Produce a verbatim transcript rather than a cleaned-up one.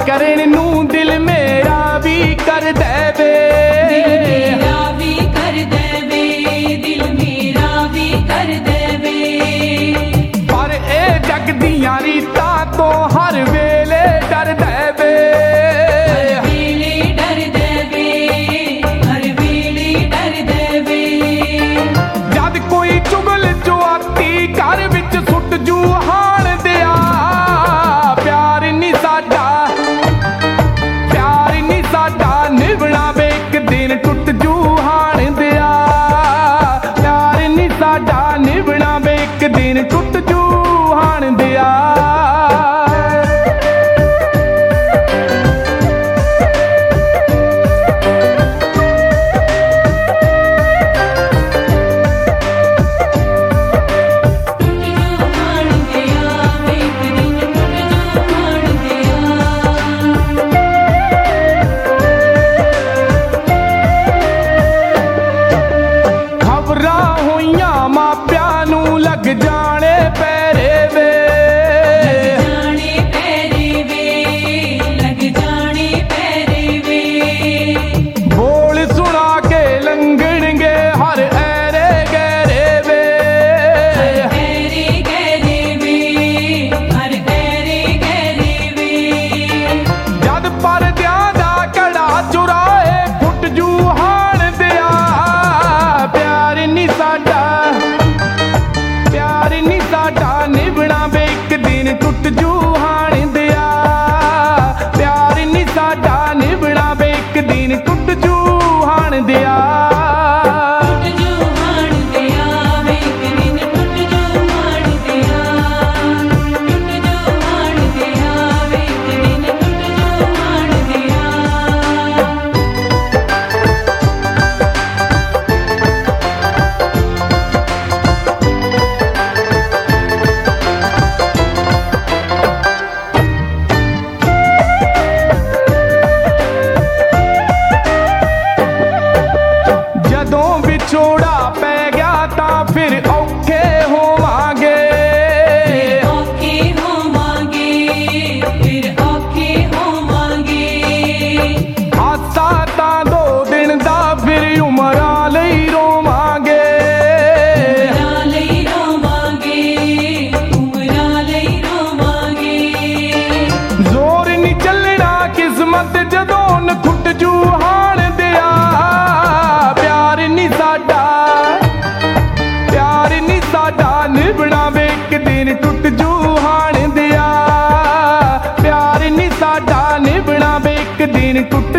ਕਰਨ ਨੂੰ ਦਿਲ ਮੇਰਾ ਵੀ ਕਰ ਦੇਵੇ, ਦਿਲ ਮੇਰਾ ਵੀ ਕਰ ਦੇਵੇ, ਦਿਲ ਮੇਰਾ ਵੀ ਕਰ ਦੇਵੇ। ਪਰ ਇਹ ਜਗ ਦੀਆਂ ਰੀਤਾਂ ਤੋਂ ਹਰ ਵੇਲੇ ਡਰ ਦੇਵੇ, ਹਰ ਵੇਲੇ ਡਰ ਦੇਵੇ, ਹਰ ਵੇਲੇ ਡਰ ਦੇਵੇ। ਜਦ ਕੋਈ ਚੁਗਲ ਚੁਆਤੀ ਘਰ ਵਿੱਚ ਸੁੱਟ ਜੂ ਹਾਣ ਦਿਆ, ਪਿਆਰ ਨੀ ਸਾਡਾ, ਪਿਆਰ ਨੀ ਸਾਡਾ ਨਿਭਣਾ ਵੇ ਇੱਕ ਦਿਨ ਟੁੱਟ ਜੂ ਹਾਣ ਦਿਆ, ਪਿਆਰ ਨੀ ਸਾਡਾ ਨਿਭਣਾ ਵੇ ਇੱਕ ਦਿਨ ਟੁੱਟ ਜੂ ਹਾਣ ਦਿਆ। ਮਾਪਿਆਂ ਨੂੰ ਲੱਗ ਜਾਣੇ ਪੈਰੇ ਵੇ, ਲੱਗ ਜਾਣੇ ਪੈਰੇ ਵੇ, ਲੱਗ ਜਾਣੇ ਪੈਰੇ ਵੇ। ਬੋਲ ਸੁਣਾ ਕੇ ਲੰਘਣਗੇ ਹਰ ਐਰੇ ਗਹਿਰੇ ਵੇ, ਹਰ ਐਰੇ ਗਹਿਰੇ ਵੇ, ਹਰ ਐਰੇ ਗਹਿਰੇ ਵੇ। ਜਦ ਪਰਦਿਆਂ ਦਾ ਕੜਾ ਚੁਰਾਏ ਫੁੱਟ ਜੂ ਹਾਣ ਦਿਆ, ਪਿਆਰ ਨੀ ਸਾਡਾ, ਪਿਆਰ ਨੀ ਸਾਡਾ ਨਿਭਣਾ ਵੇ ਇੱਕ ਦਿਨ ਟੁੱਟ ਜੂ ਹਾਣ ਦਿਆ, ਪਿਆਰ ਨੀ ਸਾਡਾ ਨਿਭਣਾ ਵੇ ਇੱਕ ਦਿਨ ਟੁੱਟ ਜੂ ਹਾਣ ਦਿਆ। ਟੁੱਟ ਜੂ ਹਾਣ ਦਿਆ ਵੇ, ਇੱਕ ਦਿਨ ਟੁੱਟ ਜੂ ਹਾਣ ਦਿਆ, ਟੁੱਟ ਜੂ ਹਾਣ ਦਿਆ ਵੇ, ਇੱਕ ਦਿਨ ਟੁੱਟ ਜੂ ਹਾਣ ਦਿਆ। ਜਦੋਂ ਵਿਛੋੜਾ ਪੈ ਗਿਆ ਤਾਂ ਫਿਰ ਔਖੇ ਹੋਵਾਂਗੇ, ਫਿਰ ਔਖੇ ਹੋਵਾਂਗੇ, ਫਿਰ ਔਖੇ ਹੋਵਾਂਗੇ। ਹਾਸਾ ਤਾਂ ਦੋ ਦਿਨ ਦਾ ਫਿਰ ਉਮਰਾਂ ਲਈ ਰੋਵਾਂਗੇ, ਉਮਰਾਂ ਲਈ ਰੋਵਾਂਗੇ, ਉਮਰਾਂ ਲਈ ਰੋਵਾਂਗੇ। ਜ਼ੋਰ ਨੀ ਚੱਲਣਾ ਕਿਸਮਤ ਜਦੋਂ ਨਖੁੱਟ ਜੂ ਹਾਣ ਦਿਆ, ਪਿਆਰ ਨੀ ਸਾਡਾ, ਪਿਆਰ ਨੀ ਸਾਡਾ ਨਿਭਣਾ ਵੇ ਇੱਕ ਦਿਨ ਟੁੱਟ ਜੂ ਹਾਣ ਦਿਆ, ਪਿਆਰ ਨੀ ਸਾਡਾ ਨਿਭਣਾ ਵੇ ਇੱਕ ਦਿਨ ਟੁੱਟ